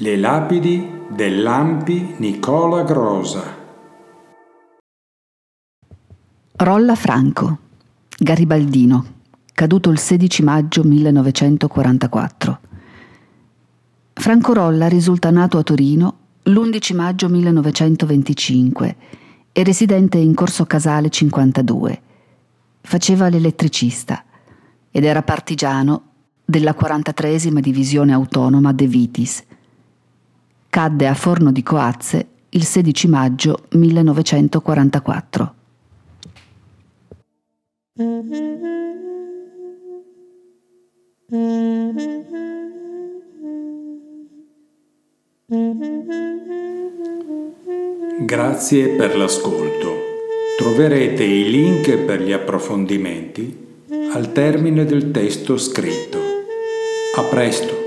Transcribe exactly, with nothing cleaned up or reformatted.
Le lapidi dell'Ampi Nicola Grosa. Rolla Franco, garibaldino, caduto il sedici maggio millenovecentoquarantaquattro. Franco Rolla risulta nato a Torino l'undici maggio millenovecentoventicinque e residente in Corso Casale cinquantadue. Faceva l'elettricista ed era partigiano della quarantatreesima divisione autonoma De Vitis. Cadde a Forno di Coazze il sedici maggio millenovecentoquarantaquattro. Grazie per l'ascolto. Troverete i link per gli approfondimenti al termine del testo scritto. A presto!